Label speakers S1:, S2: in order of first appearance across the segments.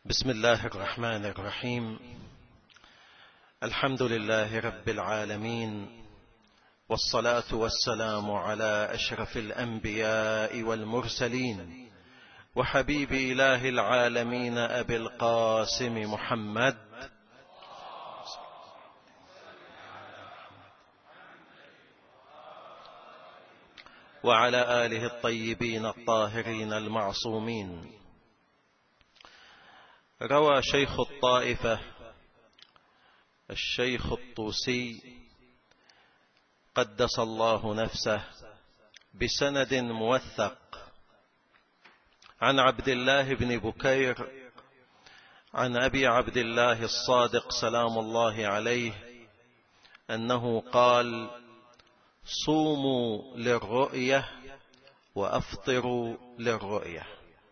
S1: بسم الله الرحمن الرحيم. الحمد لله رب العالمين، والصلاة والسلام على أشرف الأنبياء والمرسلين، وحبيب إله العالمين أبي القاسم محمد وعلى آله الطيبين الطاهرين المعصومين. روى شيخ الطائفة الشيخ الطوسي قدس الله نفسه بسند موثق عن عبد الله بن بكير عن أبي عبد الله الصادق سلام الله عليه أنه قال: صوموا للرؤية وأفطروا للرؤية.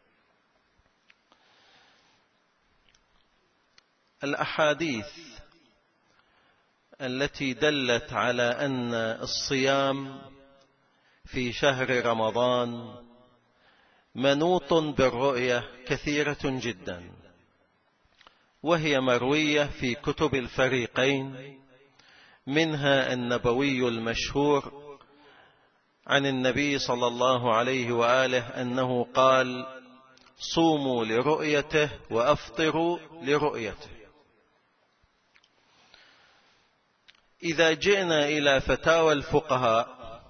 S1: الأحاديث التي دلت على أن الصيام في شهر رمضان منوط بالرؤية كثيرة جدا، وهي مروية في كتب الفريقين، منها النبوي المشهور عن النبي صلى الله عليه وآله أنه قال: صوموا لرؤيته وأفطروا لرؤيته. إذا جئنا إلى فتاوى الفقهاء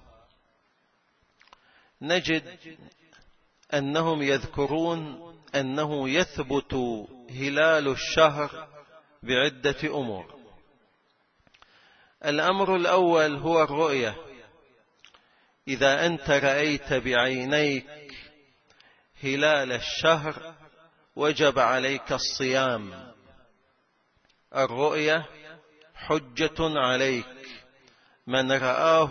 S1: نجد أنهم يذكرون أنه يثبت هلال الشهر بعدة أمور. الأمر الأول هو الرؤية. إذا أنت رأيت بعينيك هلال الشهر وجب عليك الصيام. الرؤية حجة عليك، من رآه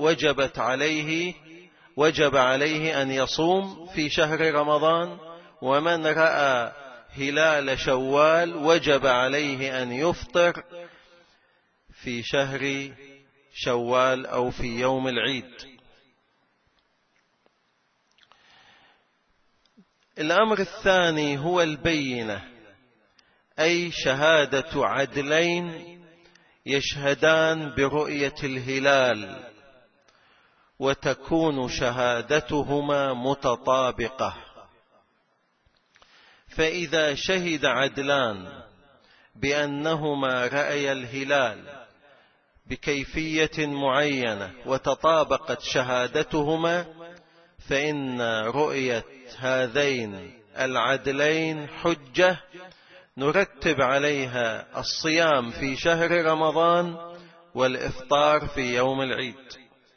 S1: وجب عليه أن يصوم في شهر رمضان، ومن رأى هلال شوال وجب عليه أن يفطر في شهر شوال أو في يوم العيد. الأمر الثاني هو البينة، أي شهادة عدلين يشهدان برؤية الهلال وتكون شهادتهما متطابقة. فإذا شهد عدلان بأنهما رأيا الهلال بكيفية معينة وتطابقت شهادتهما، فإن رؤية هذين العدلين حجة نرتب عليها الصيام في شهر رمضان والإفطار في يوم العيد.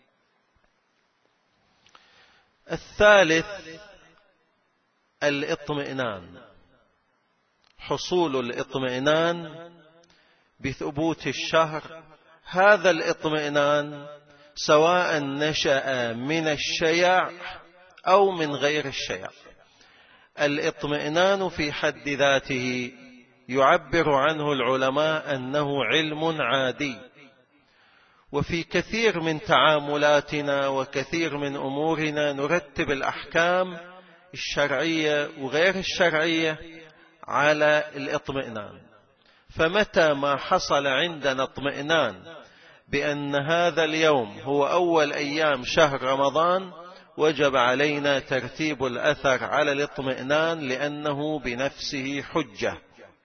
S1: الثالث الاطمئنان، حصول الاطمئنان بثبوت الشهر. هذا الاطمئنان سواء نشأ من الشيع أو من غير الشيع. الاطمئنان في حد ذاته يعبر عنه العلماء أنه علم عادي، وفي كثير من تعاملاتنا وكثير من أمورنا نرتب الأحكام الشرعية وغير الشرعية على الاطمئنان. فمتى ما حصل عندنا اطمئنان بأن هذا اليوم هو أول أيام شهر رمضان، وجب علينا ترتيب الأثر على الاطمئنان لأنه بنفسه حجة.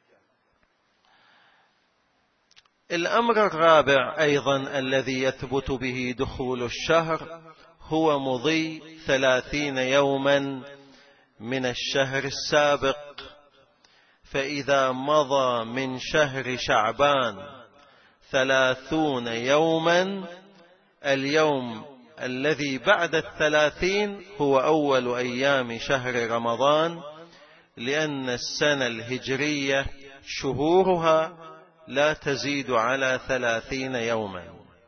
S1: الأمر الرابع أيضا الذي يثبت به دخول الشهر هو مضي 30 يوما من الشهر السابق. فإذا مضى من شهر شعبان 30 يوما، اليوم الذي بعد 30 هو أول أيام شهر رمضان، لأن السنة الهجرية شهورها لا تزيد على 30 يوما.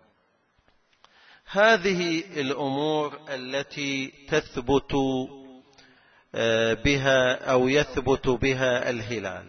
S1: هذه الأمور التي تثبت بها أو يثبت بها الهلال.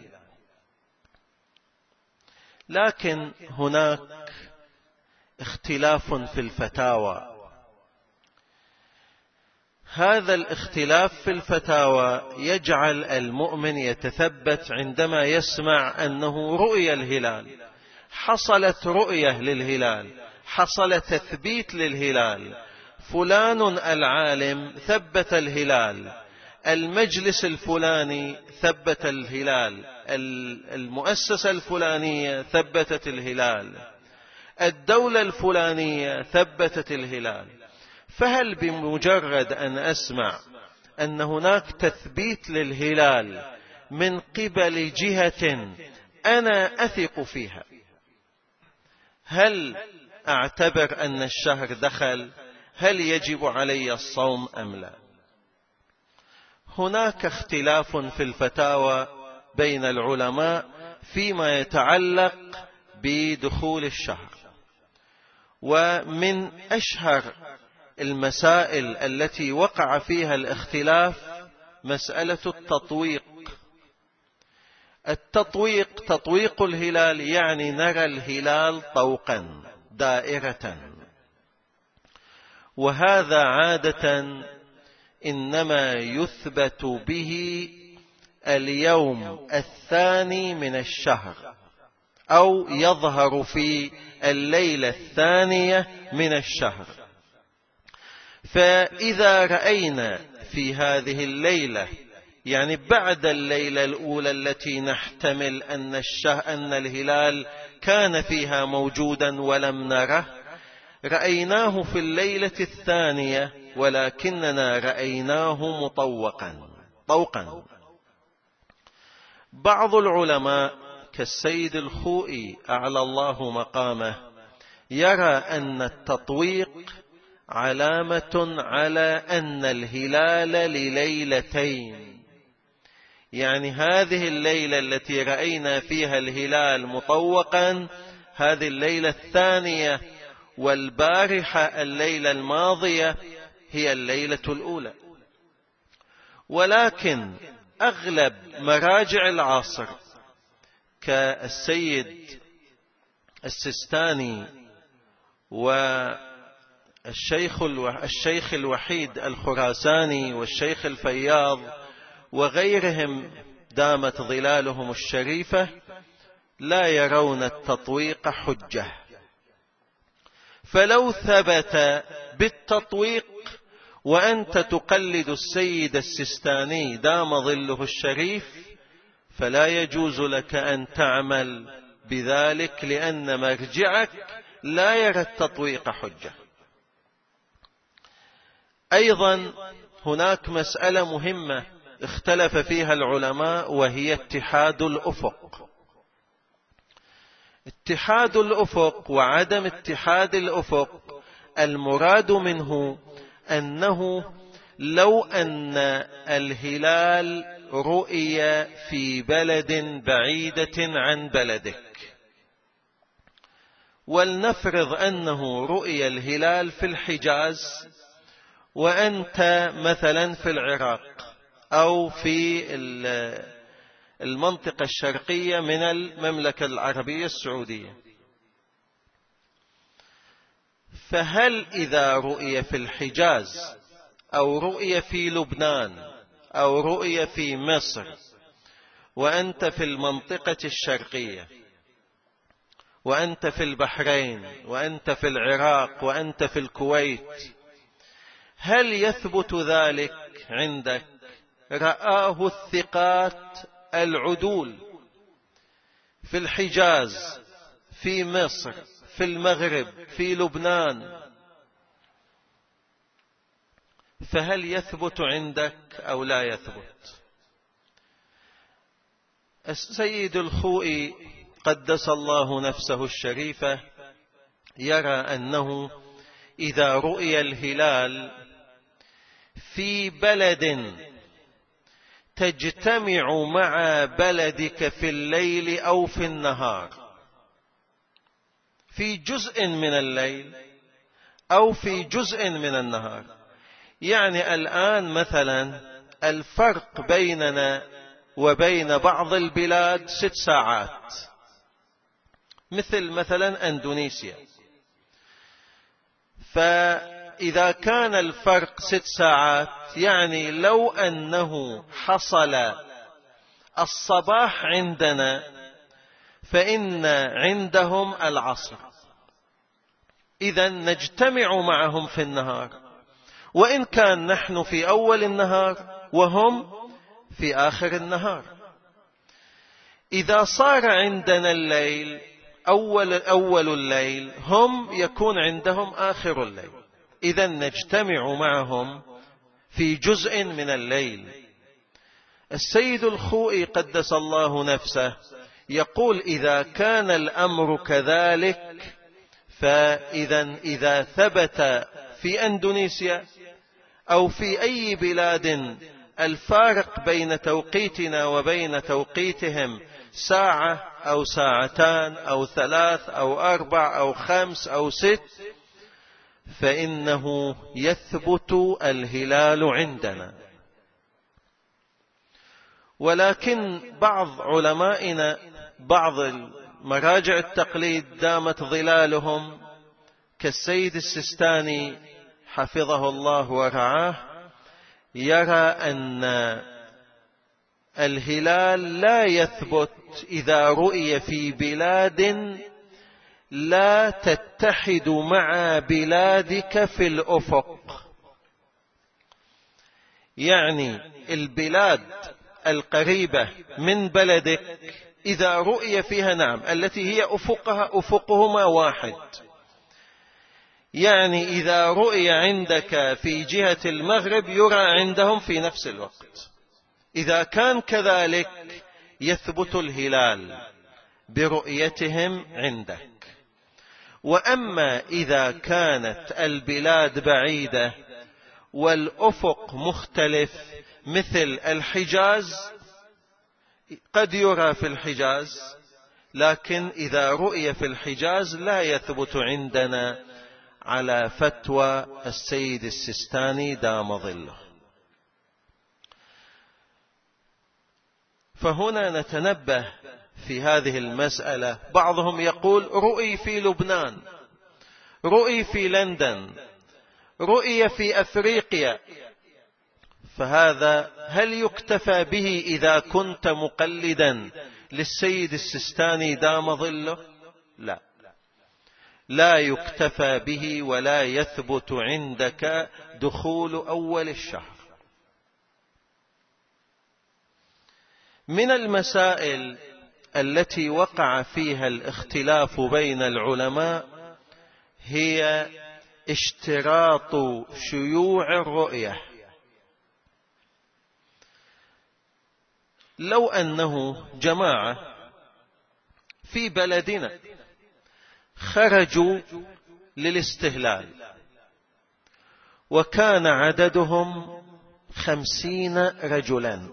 S1: لكن هناك اختلاف في الفتاوى، هذا الاختلاف في الفتاوى يجعل المؤمن يتثبت عندما يسمع أنه رؤي الهلال، حصلت رؤية للهلال، حصل تثبيت للهلال، فلان العالم ثبت الهلال، المجلس الفلاني ثبت الهلال، المؤسسة الفلانية ثبتت الهلال، الدولة الفلانية ثبتت الهلال. فهل بمجرد أن أسمع أن هناك تثبيت للهلال من قبل جهة أنا أثق فيها، هل أعتبر أن الشهر دخل؟ هل يجب علي الصوم أم لا؟ هناك اختلاف في الفتاوى بين العلماء فيما يتعلق بدخول الشهر. ومن أشهر المسائل التي وقع فيها الاختلاف مسألة التطويق. التطويق، تطويق الهلال، يعني نرى الهلال طوقا دائرة، وهذا عادة إنما يثبت به اليوم الثاني من الشهر، أو يظهر في الليلة الثانية من الشهر. فإذا رأينا في هذه الليلة، يعني بعد الليلة الأولى التي نحتمل أن الهلال كان فيها موجودا ولم نره، رأيناه في الليلة الثانية ولكننا رأيناه طوقا. بعض العلماء كالسيد الخوئي أعلى الله مقامه يرى أن التطويق علامة على أن الهلال لليلتين، يعني هذه الليلة التي رأينا فيها الهلال مطوقا، هذه الليلة الثانية، والبارحة الليلة الماضية هي الليلة الأولى. ولكن أغلب مراجع العصر كالسيد السيستاني والشيخ الوحيد الخراساني والشيخ الفياض وغيرهم دامت ظلالهم الشريفة لا يرون التطويق حجة. فلو ثبت بالتطويق وأنت تقلد السيد السيستاني دام ظله الشريف، فلا يجوز لك أن تعمل بذلك، لأن مرجعك لا يرى التطويق حجة. أيضا هناك مسألة مهمة اختلف فيها العلماء، وهي اتحاد الأفق. اتحاد الأفق وعدم اتحاد الأفق، المراد منه أنه لو أن الهلال رؤي في بلد بعيدة عن بلدك، ولنفرض أنه رؤي الهلال في الحجاز وأنت مثلا في العراق أو في المنطقة الشرقية من المملكة العربية السعودية، فهل إذا رؤي في الحجاز أو رؤي في لبنان أو رؤي في مصر وأنت في المنطقة الشرقية وأنت في البحرين وأنت في العراق وأنت في الكويت، هل يثبت ذلك عندك؟ رآه الثقات العدول في الحجاز، في مصر، في المغرب، في لبنان، فهل يثبت عندك أو لا يثبت؟ السيد الخوئي قدس الله نفسه الشريفة يرى أنه إذا رؤي الهلال في بلد تجتمع مع بلدك في الليل أو في النهار، في جزء من الليل أو في جزء من النهار، يعني الآن مثلا الفرق بيننا وبين بعض البلاد 6 ساعات، مثل مثلا أندونيسيا، إذا كان الفرق 6 ساعات، يعني لو أنه حصل الصباح عندنا فإن عندهم العصر، إذن نجتمع معهم في النهار، وإن كان نحن في أول النهار وهم في آخر النهار. إذا صار عندنا الليل أول الليل، هم يكون عندهم آخر الليل، إذن نجتمع معهم في جزء من الليل. السيد الخوئي قدس الله نفسه يقول إذا كان الأمر كذلك، فإذا ثبت في أندونيسيا أو في أي بلاد الفارق بين توقيتنا وبين توقيتهم ساعة أو ساعتان أو 3 أو 4 أو 5 أو 6، فإنه يثبت الهلال عندنا. ولكن بعض علمائنا، بعض مراجع التقليد دامت ظلالهم كالسيد السيستاني حفظه الله ورعاه، يرى أن الهلال لا يثبت إذا رؤي في بلاد لا تتحد مع بلادك في الأفق. يعني البلاد القريبة من بلدك إذا رؤي فيها، نعم، التي هي أفقهما واحد، يعني إذا رؤي عندك في جهة المغرب يرى عندهم في نفس الوقت. إذا كان كذلك يثبت الهلال برؤيتهم عندك. وأما إذا كانت البلاد بعيدة والأفق مختلف مثل الحجاز، قد يرى في الحجاز، لكن إذا رؤي في الحجاز لا يثبت عندنا على فتوى السيد السيستاني دام ظله. فهنا نتنبه في هذه المسألة. بعضهم يقول رؤي في لبنان، رؤي في لندن، رؤي في أفريقيا، فهذا هل يكتفى به إذا كنت مقلدا للسيد السيستاني دام ظله؟ لا، لا يكتفى به، ولا يثبت عندك دخول أول الشهر. من المسائل التي وقع فيها الاختلاف بين العلماء هي اشتراط شيوع الرؤية. لو أنه جماعة في بلدنا خرجوا للاستهلال وكان عددهم 50 رجلا،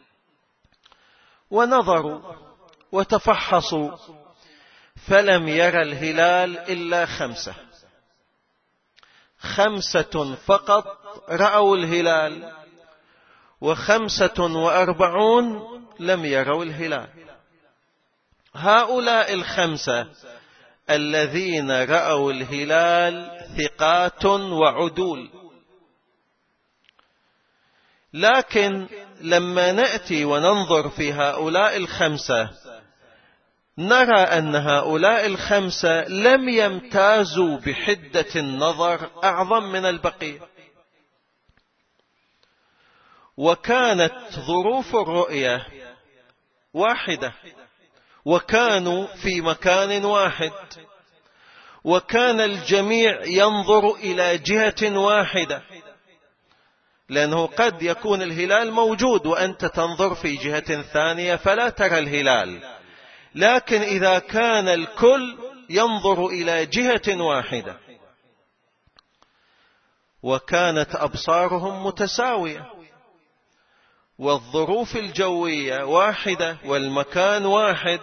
S1: ونظروا وتفحصوا فلم يرى الهلال إلا 5 فقط رأوا الهلال، و45 لم يروا الهلال. هؤلاء 5 الذين رأوا الهلال ثقات وعدول، لكن لما نأتي وننظر في هؤلاء 5 نرى أن هؤلاء 5 لم يمتازوا بحدة النظر أعظم من البقية، وكانت ظروف الرؤية واحدة، وكانوا في مكان واحد، وكان الجميع ينظر إلى جهة واحدة، لأنه قد يكون الهلال موجود وأنت تنظر في جهة ثانية فلا ترى الهلال، لكن إذا كان الكل ينظر إلى جهة واحدة وكانت أبصارهم متساوية والظروف الجوية واحدة والمكان واحد،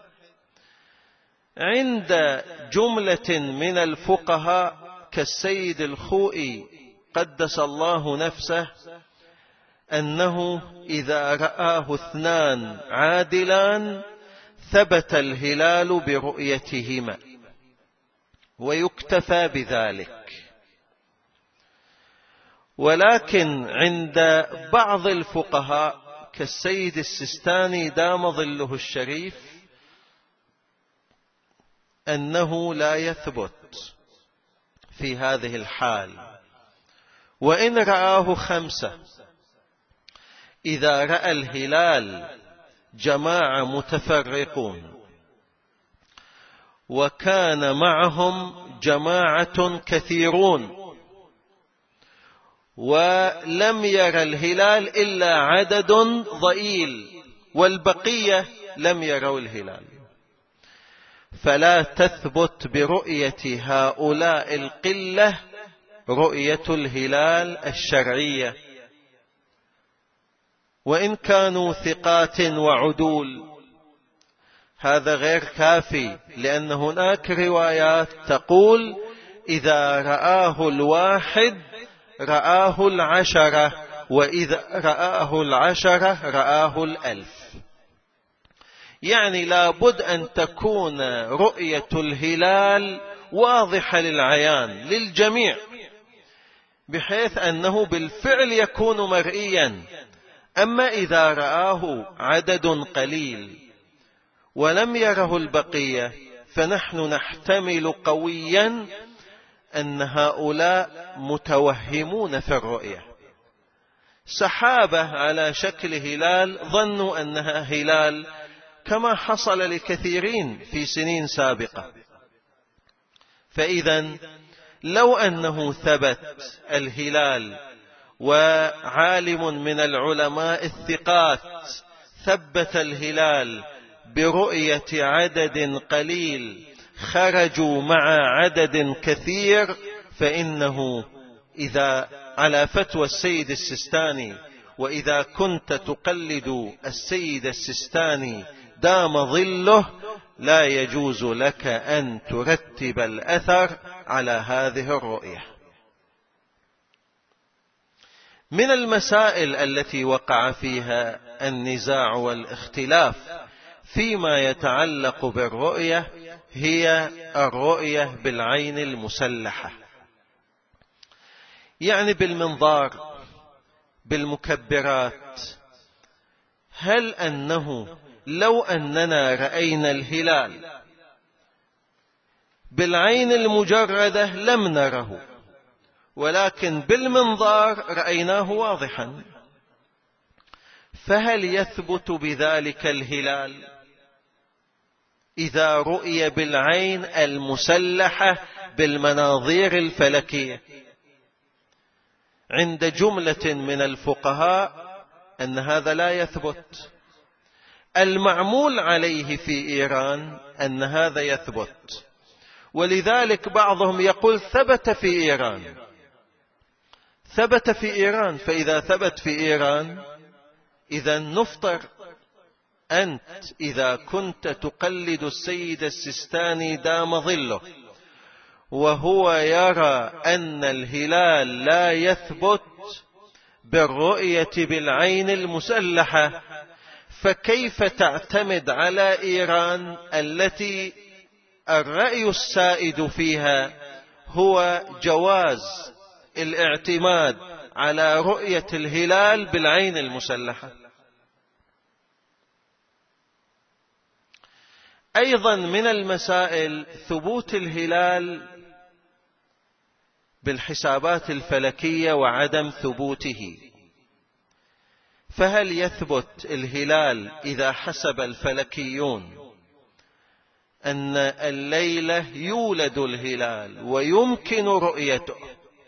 S1: عند جملة من الفقهاء كالسيد الخوئي قدس الله نفسه أنه إذا رآه 2 عادلان ثبت الهلال برؤيتهما ويكتفى بذلك. ولكن عند بعض الفقهاء كالسيد السستاني دام ظله الشريف أنه لا يثبت في هذه الحال، وإن رآه 5. إذا رأى الهلال جماعة متفرقون وكان معهم جماعة كثيرون ولم ير الهلال إلا عدد ضئيل والبقية لم يروا الهلال، فلا تثبت برؤية هؤلاء القلة رؤية الهلال الشرعية، وإن كانوا ثقات وعدول. هذا غير كافي، لأن هناك روايات تقول إذا رآه 1 رآه 10، وإذا رآه 10 رآه 1000. يعني لابد أن تكون رؤية الهلال واضحة للعيان للجميع، بحيث أنه بالفعل يكون مرئيا. أما إذا رآه عدد قليل ولم يره البقية، فنحن نحتمل قويا أن هؤلاء متوهمون في الرؤية. سحابة على شكل هلال ظنوا أنها هلال، كما حصل لكثيرين في سنين سابقة. فإذا لو أنه ثبت الهلال وعالم من العلماء الثقات ثبت الهلال برؤية عدد قليل خرجوا مع عدد كثير، فإنه إذا على فتوى السيد السستاني، وإذا كنت تقلد السيد السستاني دام ظله، لا يجوز لك أن ترتب الأثر على هذه الرؤية. من المسائل التي وقع فيها النزاع والاختلاف فيما يتعلق بالرؤية هي الرؤية بالعين المسلحة، يعني بالمنظار، بالمكبرات. هل أنه لو أننا رأينا الهلال بالعين المجردة لم نره، ولكن بالمنظار رأيناه واضحا، فهل يثبت بذلك الهلال إذا رؤي بالعين المسلحة بالمناظير الفلكية؟ عند جملة من الفقهاء أن هذا لا يثبت. المعمول عليه في إيران أن هذا يثبت، ولذلك بعضهم يقول ثبت في إيران، ثبت في إيران. فإذا ثبت في إيران إذا نفطر. أنت إذا كنت تقلد السيد السستاني دام ظله وهو يرى أن الهلال لا يثبت بالرؤية بالعين المسلحة، فكيف تعتمد على إيران التي الرأي السائد فيها هو جواز الاعتماد على رؤية الهلال بالعين المسلحة؟ أيضا من المسائل ثبوت الهلال بالحسابات الفلكية وعدم ثبوته. فهل يثبت الهلال إذا حسب الفلكيون أن الليلة يولد الهلال ويمكن رؤيته،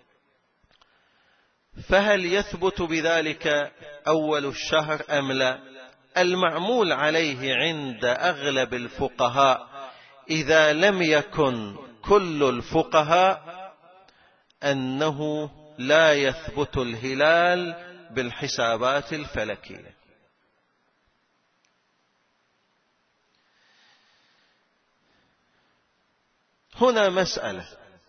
S1: فهل يثبت بذلك أول الشهر أم لا؟ المعمول عليه عند أغلب الفقهاء إذا لم يكن كل الفقهاء أنه لا يثبت الهلال بالحسابات الفلكية. هنا مسألة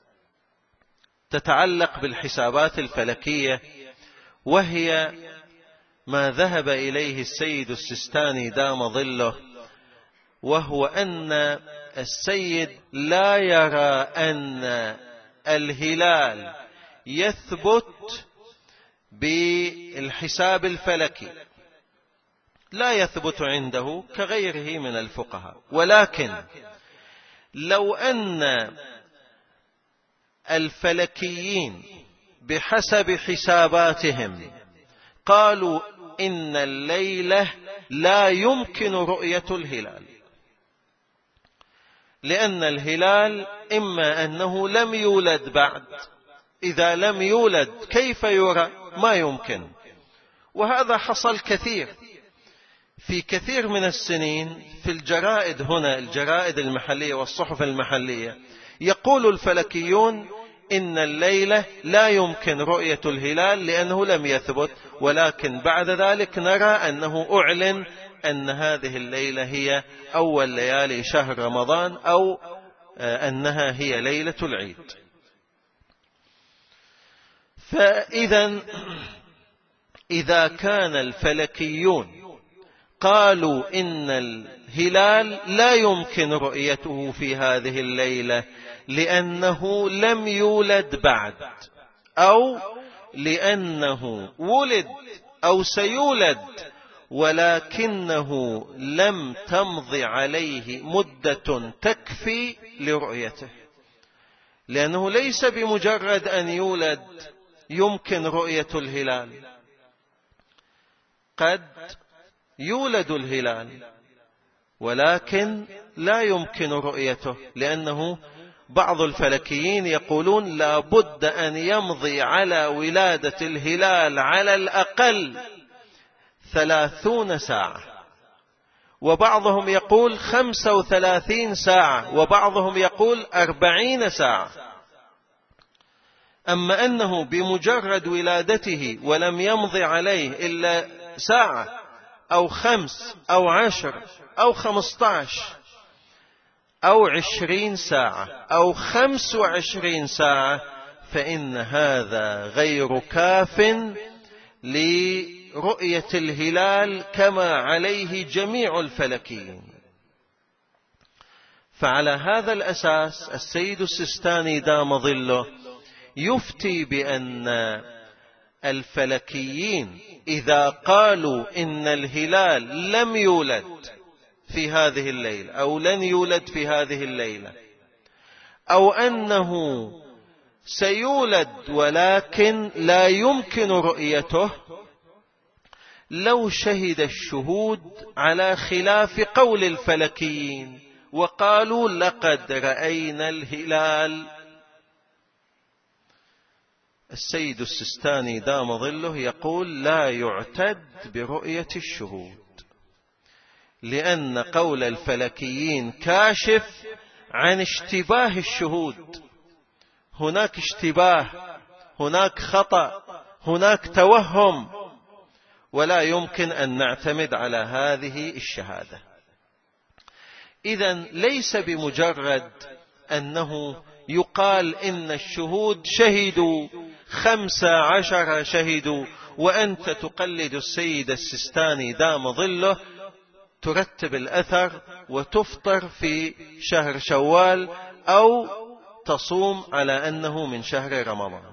S1: تتعلق بالحسابات الفلكية، وهي ما ذهب إليه السيد السستاني دام ظله، وهو أن السيد لا يرى أن الهلال يثبت بالحساب الفلكي لا يثبت عنده كغيره من الفقهاء. ولكن لو أن الفلكيين بحسب حساباتهم قالوا إن الليلة لا يمكن رؤية الهلال، لأن الهلال إما أنه لم يولد بعد، إذا لم يولد كيف يرى؟ ما يمكن. وهذا حصل كثير في كثير من السنين في الجرائد هنا، الجرائد المحلية والصحف المحلية، يقول الفلكيون إن الليلة لا يمكن رؤية الهلال لأنه لم يثبت، ولكن بعد ذلك نرى أنه أعلن أن هذه الليلة هي أول ليالي شهر رمضان، أو أنها هي ليلة العيد. فإذا إذا كان الفلكيون قالوا إن الهلال لا يمكن رؤيته في هذه الليلة لأنه لم يولد بعد، أو لأنه ولد أو سيولد ولكنه لم تمض عليه مدة تكفي لرؤيته، لأنه ليس بمجرد أن يولد يمكن رؤية الهلال، قد يولد الهلال ولكن لا يمكن رؤيته، لأنه بعض الفلكيين يقولون لا بد أن يمضي على ولادة الهلال على الأقل 30 ساعة، وبعضهم يقول 35 ساعة، وبعضهم يقول 40 ساعة. أما أنه بمجرد ولادته ولم يمضي عليه إلا ساعة أو 5 أو 10 أو 15 أو 20 ساعة أو 25 ساعة، فإن هذا غير كاف لرؤية الهلال كما عليه جميع الفلكيين. فعلى هذا الأساس السيد السيستاني دام ظله يفتي بأن الفلكيين إذا قالوا إن الهلال لم يولد في هذه الليلة أو لن يولد في هذه الليلة، أو أنه سيولد ولكن لا يمكن رؤيته، لو شهد الشهود على خلاف قول الفلكيين وقالوا لقد رأينا الهلال، السيد السيستاني دام ظله يقول لا يعتد برؤية الشهود، لأن قول الفلكيين كاشف عن اشتباه الشهود. هناك اشتباه، هناك خطأ، هناك توهم، ولا يمكن أن نعتمد على هذه الشهادة. إذن ليس بمجرد أنه يقال إن الشهود شهدوا 15 شهدوا وأنت تقلد السيد السيستاني دام ظله ترتب الأثر وتفطر في شهر شوال أو تصوم على أنه من شهر رمضان.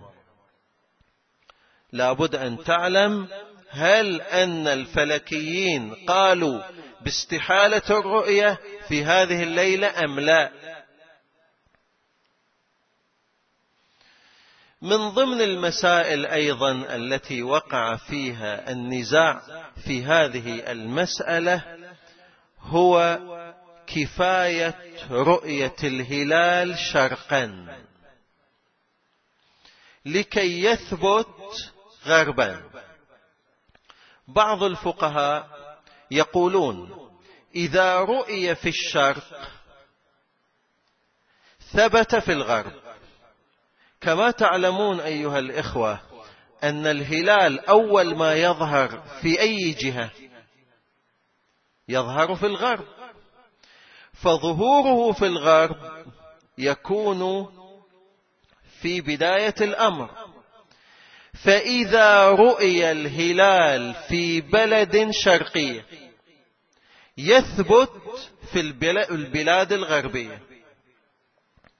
S1: لابد أن تعلم هل أن الفلكيين قالوا باستحالة الرؤية في هذه الليلة أم لا. من ضمن المسائل أيضا التي وقع فيها النزاع في هذه المسألة هو كفاية رؤية الهلال شرقا لكي يثبت غربا. بعض الفقهاء يقولون إذا رؤي في الشرق ثبت في الغرب. كما تعلمون أيها الإخوة أن الهلال أول ما يظهر في أي جهة يظهر في الغرب، فظهوره في الغرب يكون في بداية الأمر. فإذا رؤي الهلال في بلد شرقي يثبت في البلاد الغربية.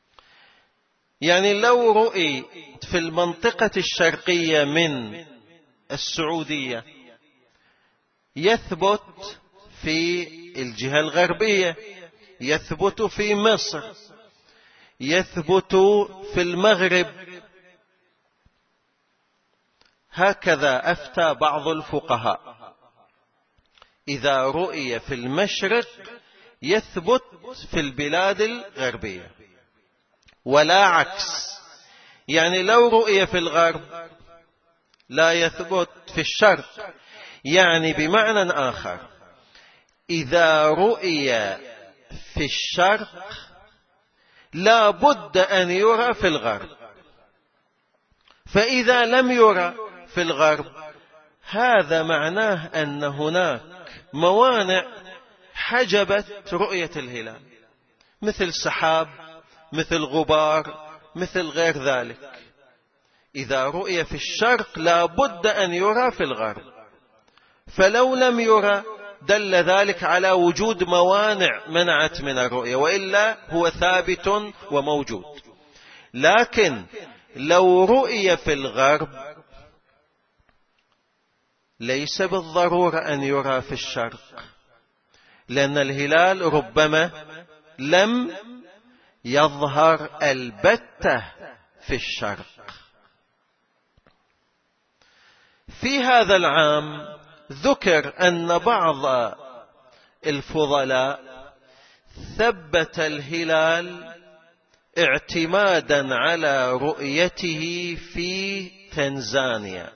S1: يعني لو رؤي في المنطقة الشرقية من السعودية، يثبت في الجهة الغربية، يثبت في مصر، يثبت في المغرب. هكذا أفتى بعض الفقهاء، إذا رؤي في المشرق يثبت في البلاد الغربية، ولا عكس. يعني لو رؤي في الغرب لا يثبت في الشرق. يعني بمعنى آخر، إذا رؤي في الشرق لا بد أن يرى في الغرب، فإذا لم يرى في الغرب هذا معناه أن هناك موانع حجبت رؤية الهلال، مثل سحاب، مثل غبار، مثل غير ذلك. إذا رؤي في الشرق لا بد أن يرى في الغرب، فلو لم يرى دل ذلك على وجود موانع منعت من الرؤية، وإلا هو ثابت وموجود. لكن لو رؤي في الغرب ليس بالضرورة أن يرى في الشرق، لأن الهلال ربما لم يظهر البتة في الشرق. في هذا العام ذكر أن بعض الفضلاء ثبت الهلال اعتمادا على رؤيته في تنزانيا،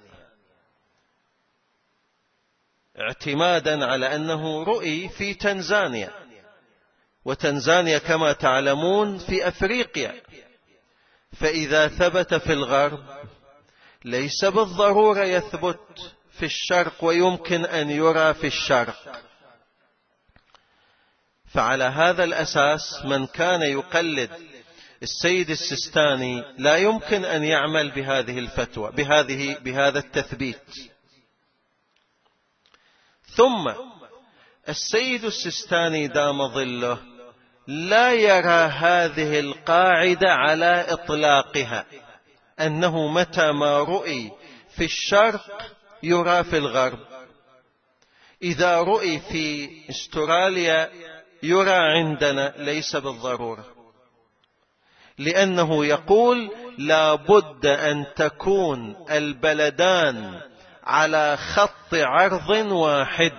S1: اعتمادا على أنه رؤي في تنزانيا، وتنزانيا كما تعلمون في أفريقيا. فإذا ثبت في الغرب ليس بالضرورة يثبت في الشرق، ويمكن أن يرى في الشرق. فعلى هذا الأساس من كان يقلد السيد السيستاني لا يمكن أن يعمل بهذه الفتوى، بهذا التثبيت. ثم السيد السيستاني دام ظله لا يرى هذه القاعدة على إطلاقها، أنه متى ما رؤي في الشرق يرى في الغرب. إذا رؤي في استراليا يرى عندنا، ليس بالضرورة، لأنه يقول لا بد أن تكون البلدان على خط عرض واحد،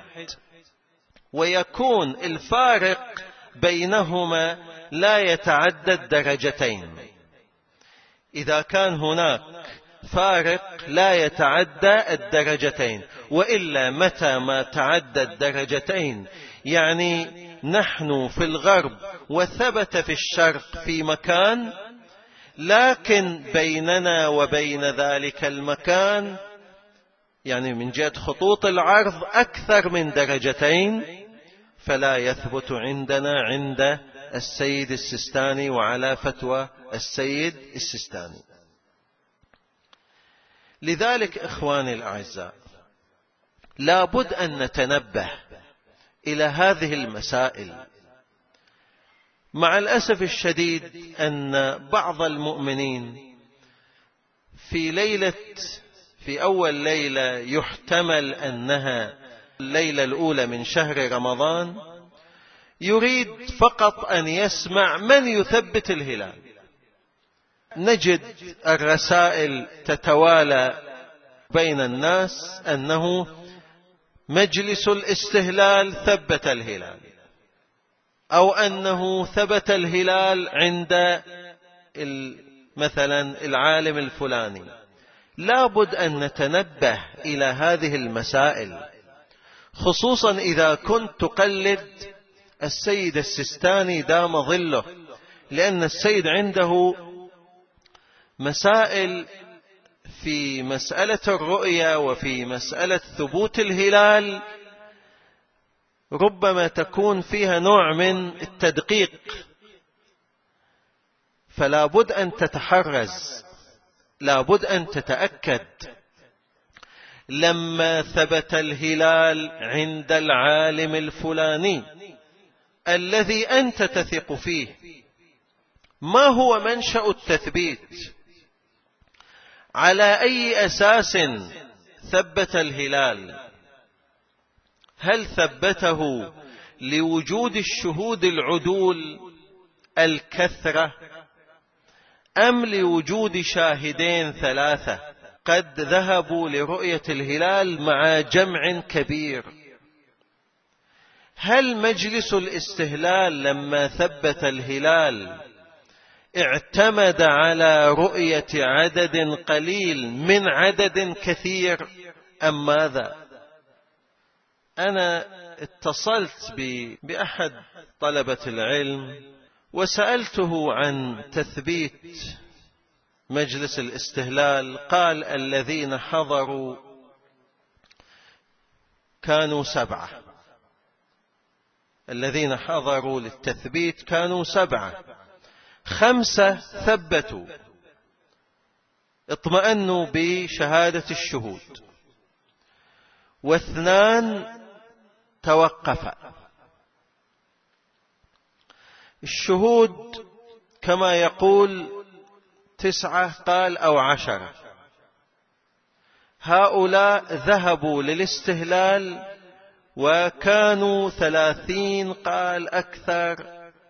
S1: ويكون الفارق بينهما لا يتعدى الدرجتين. إذا كان هناك فارق لا يتعدى الدرجتين، وإلا متى ما تعدى الدرجتين يعني نحن في الغرب وثبت في الشرق في مكان، لكن بيننا وبين ذلك المكان يعني من جهة خطوط العرض أكثر من درجتين، فلا يثبت عندنا عند السيد السيستاني وعلى فتوى السيد السيستاني. لذلك إخواني الأعزاء لابد أن نتنبه إلى هذه المسائل. مع الأسف الشديد أن بعض المؤمنين في أول ليلة يحتمل أنها الليلة الأولى من شهر رمضان يريد فقط أن يسمع من يثبت الهلال. نجد الرسائل تتوالى بين الناس أنه مجلس الاستهلال ثبت الهلال، أو أنه ثبت الهلال عند مثلا العالم الفلاني. لابد أن نتنبه إلى هذه المسائل، خصوصا إذا كنت تقلد السيد السيستاني دام ظله، لأن السيد عنده مسائل في مسألة الرؤية وفي مسألة ثبوت الهلال ربما تكون فيها نوع من التدقيق، فلا بد أن تتحرز، لا بد أن تتأكد. لما ثبت الهلال عند العالم الفلاني الذي أنت تثق فيه، ما هو منشأ التثبيت؟ على أي أساس ثبت الهلال هل ثبته لوجود الشهود العدول الكثرة أم لوجود شاهدين ثلاثة قد ذهبوا لرؤية الهلال مع جمع كبير؟ هل مجلس الاستهلال لما ثبت الهلال اعتمد على رؤية عدد قليل من عدد كثير أم ماذا؟ أنا اتصلت بأحد طلبة العلم وسألته عن تثبيت مجلس الاستهلال، قال الذين حضروا كانوا 7، الذين حضروا للتثبيت كانوا 7، 5 ثبتوا اطمأنوا بشهادة الشهود، و2 توقفا. الشهود كما يقول 9 قال أو 10، هؤلاء ذهبوا للاستهلال وكانوا 30 قال أكثر،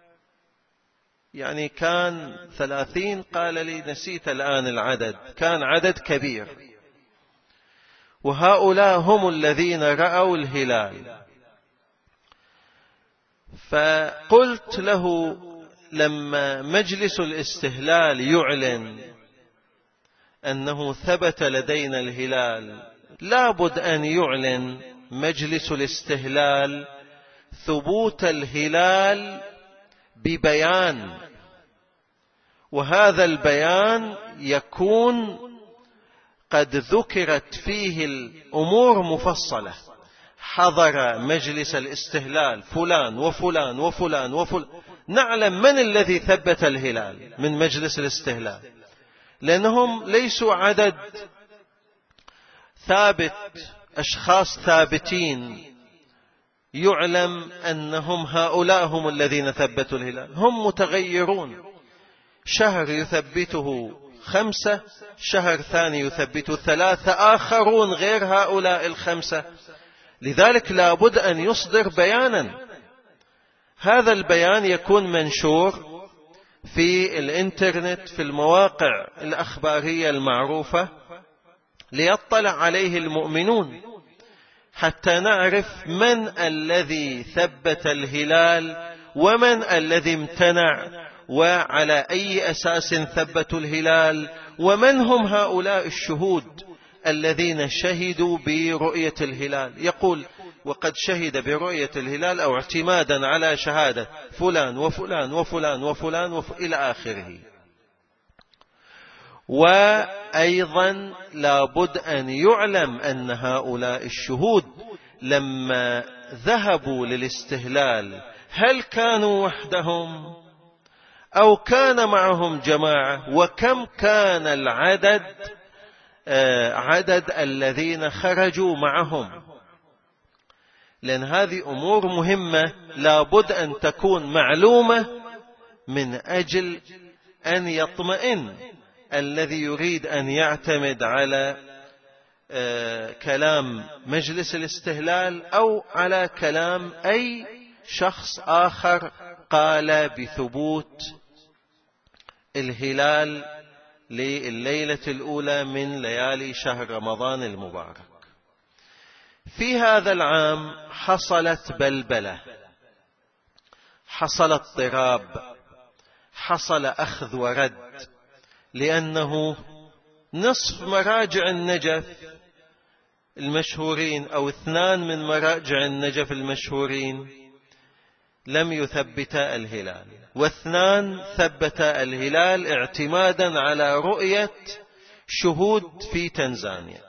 S1: يعني كان 30 قال لي نسيت الآن العدد، كان عدد كبير، وهؤلاء هم الذين رأوا الهلال. فقلت له لما مجلس الاستهلال يعلن أنه ثبت لدينا الهلال لابد أن يعلن مجلس الاستهلال ثبوت الهلال ببيان، وهذا البيان يكون قد ذكرت فيه الأمور مفصلة. حضر مجلس الاستهلال فلان وفلان وفلان وفلان، نعلم من الذي ثبت الهلال من مجلس الاستهلال، لأنهم ليسوا عدد ثابت، أشخاص ثابتين يعلم أنهم هؤلاء هم الذين ثبتوا الهلال، هم متغيرون، شهر يثبته 5، شهر ثاني يثبته 3 آخرون غير هؤلاء 5. لذلك لابد أن يصدر بيانا، هذا البيان يكون منشور في الإنترنت في المواقع الأخبارية المعروفة ليطلع عليه المؤمنون، حتى نعرف من الذي ثبت الهلال ومن الذي امتنع، وعلى أي أساس ثبتوا الهلال، ومن هم هؤلاء الشهود الذين شهدوا برؤية الهلال. يقول وقد شهد برؤية الهلال أو اعتمادا على شهادة فلان وفلان وفلان وفلان إلى آخره. وأيضا لابد أن يعلم أن هؤلاء الشهود لما ذهبوا للاستهلال هل كانوا وحدهم أو كان معهم جماعة، وكم كان العدد عدد الذين خرجوا معهم، لأن هذه أمور مهمة لابد أن تكون معلومة من أجل أن يطمئن الذي يريد أن يعتمد على كلام مجلس الاستهلال أو على كلام أي شخص آخر قال بثبوت الهلال لليلة الأولى من ليالي شهر رمضان المبارك. في هذا العام حصلت بلبلة، حصل اضطراب، حصل أخذ ورد، لأنه نصف مراجع النجف المشهورين أو 2 من مراجع النجف المشهورين لم يثبتا الهلال، و2 ثبتا الهلال اعتمادا على رؤية شهود في تنزانيا.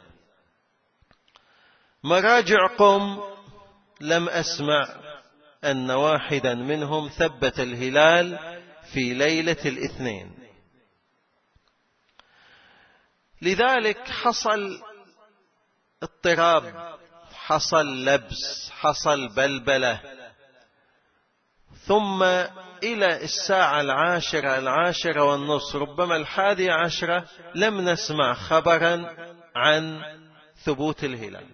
S1: مراجع قم لم أسمع أن واحدا منهم ثبت الهلال في ليلة الاثنين. لذلك حصل اضطراب، حصل لبس، حصل بلبلة، ثم إلى الساعة 10:30 ربما 11:10 لم نسمع خبرا عن ثبوت الهلال.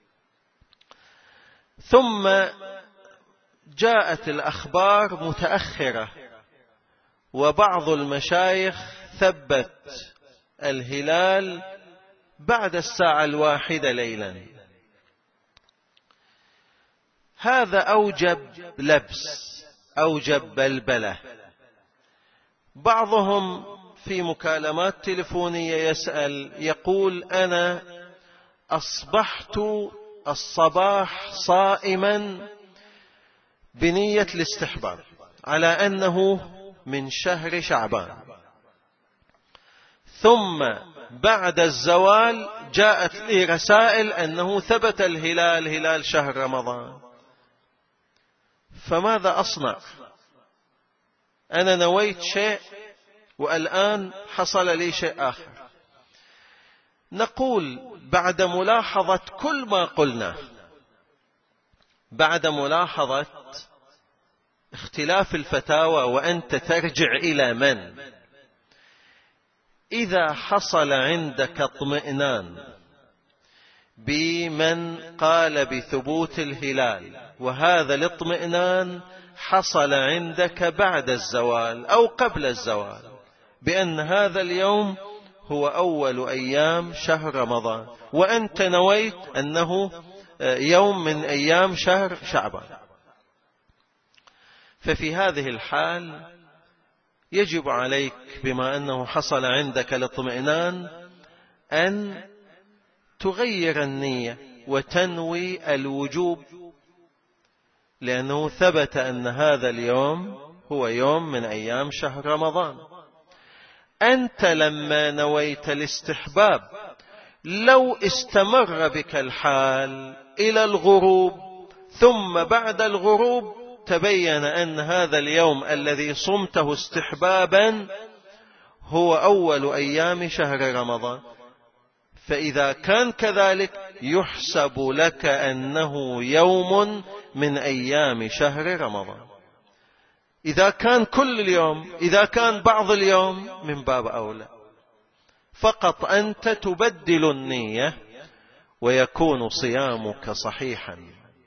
S1: ثم جاءت الأخبار متأخرة، وبعض المشايخ ثبت الهلال بعد 1:00 ليلا. هذا أوجب لبس، أوجب بلبلة. بعضهم في مكالمات تلفونية يسأل يقول: أنا أصبحت الصباح صائما بنية الاستحباب على أنه من شهر شعبان، ثم بعد الزوال جاءت لي رسائل أنه ثبت الهلال، هلال شهر رمضان، فماذا أصنع؟ أنا نويت شيء والآن حصل لي شيء آخر. نقول بعد ملاحظة كل ما قلنا، بعد ملاحظة اختلاف الفتاوى، وأنت ترجع إلى من؟ إذا حصل عندك اطمئنان بمن قال بثبوت الهلال، وهذا الاطمئنان حصل عندك بعد الزوال أو قبل الزوال، بأن هذا اليوم هو أول أيام شهر رمضان، وأنت نويت أنه يوم من أيام شهر شعبان، ففي هذه الحال يجب عليك بما أنه حصل عندك الاطمئنان أن تغير النية وتنوي الوجوب، لأنه ثبت أن هذا اليوم هو يوم من أيام شهر رمضان. أنت لما نويت الاستحباب لو استمر بك الحال إلى الغروب، ثم بعد الغروب تبين أن هذا اليوم الذي صمته استحبابا هو أول أيام شهر رمضان، فإذا كان كذلك يحسب لك أنه يوم من أيام شهر رمضان. إذا كان كل اليوم، إذا كان بعض اليوم، من باب أولى. فقط أنت تبدل النية ويكون صيامك صحيحا.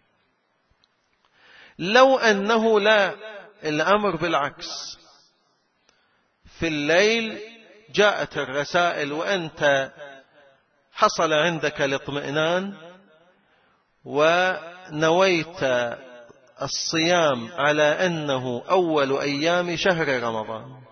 S1: لو أنه لا، الأمر بالعكس، في الليل جاءت الرسائل وأنت حصل عندك الاطمئنان ونويت الصيام على أنه أول أيام شهر رمضان،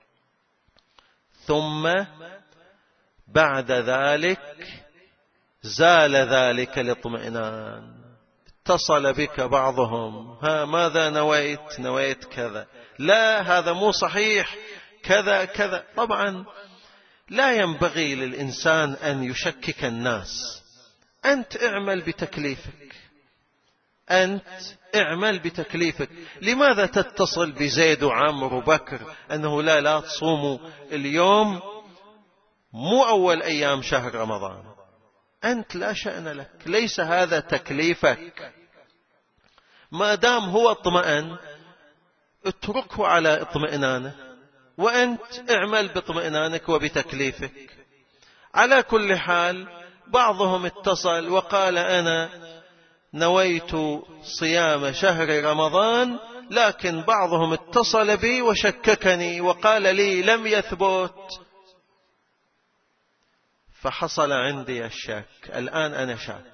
S1: ثم بعد ذلك زال ذلك الاطمئنان، اتصل بك بعضهم: ها ماذا نويت؟ نويت كذا. لا، هذا مو صحيح، كذا كذا. طبعا لا ينبغي للإنسان أن يشكك الناس. أنت اعمل بتكليفك، أنت اعمل بتكليفك. لماذا تتصل بزيد وعمر وبكر أنه لا تصوموا اليوم مو أول أيام شهر رمضان؟ أنت لا شأن لك، ليس هذا تكليفك. ما دام هو اطمئن اتركه على اطمئنانه، وأنت اعمل باطمئنانك وبتكليفك. على كل حال بعضهم اتصل وقال: أنا نويت صيام شهر رمضان، لكن بعضهم اتصل بي وشككني وقال لي لم يثبت، فحصل عندي الشك. الآن أنا شاك،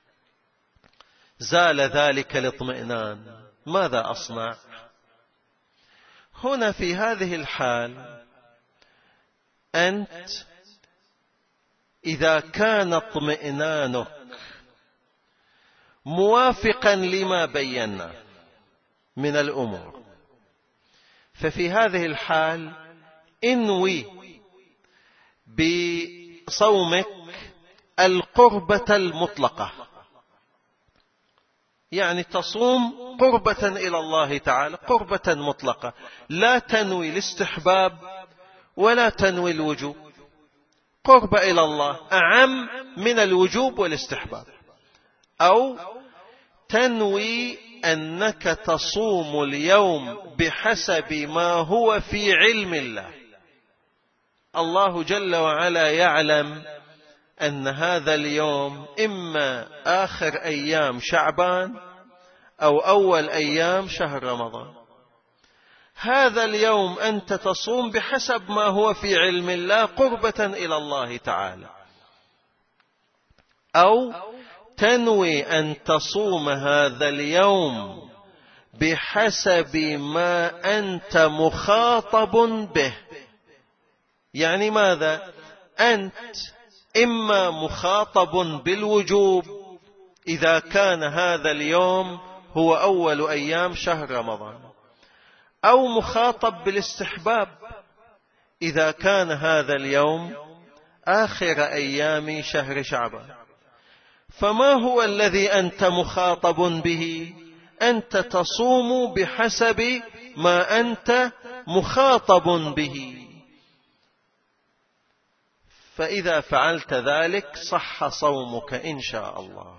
S1: زال ذلك الاطمئنان، ماذا أصنع؟ هنا في هذه الحال أنت إذا كان اطمئنانك موافقا لما بينا من الأمور، ففي هذه الحال انوي بصومك القربة المطلقة، يعني تصوم قربة إلى الله تعالى، قربة مطلقة، لا تنوي الاستحباب ولا تنوي الوجوب. قربة إلى الله أعم من الوجوب والاستحباب. أو تنوي أنك تصوم اليوم بحسب ما هو في علم الله. الله جل وعلا يعلم أن هذا اليوم إما آخر أيام شعبان أو أول أيام شهر رمضان. هذا اليوم أنت تصوم بحسب ما هو في علم الله قربة إلى الله تعالى، أو تنوي أن تصوم هذا اليوم بحسب ما أنت مخاطب به. يعني ماذا؟ أنت إما مخاطب بالوجوب إذا كان هذا اليوم هو أول أيام شهر رمضان، أو مخاطب بالاستحباب إذا كان هذا اليوم آخر أيام شهر شعبان. فما هو الذي أنت مخاطب به؟ أنت تصوم بحسب ما أنت مخاطب به. فإذا فعلت ذلك صح صومك إن شاء الله.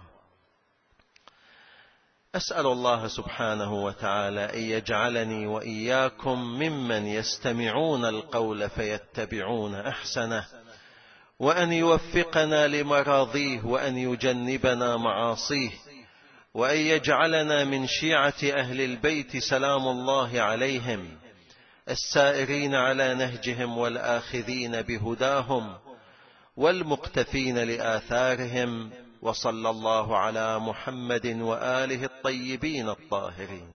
S1: أسأل الله سبحانه وتعالى أن يجعلني وإياكم ممن يستمعون القول فيتبعون أحسنه، وأن يوفقنا لمراضيه، وأن يجنبنا معاصيه، وأن يجعلنا من شيعة أهل البيت سلام الله عليهم، السائرين على نهجهم والآخذين بهداهم والمقتفين لآثارهم. وصلى الله على محمد وآله الطيبين الطاهرين.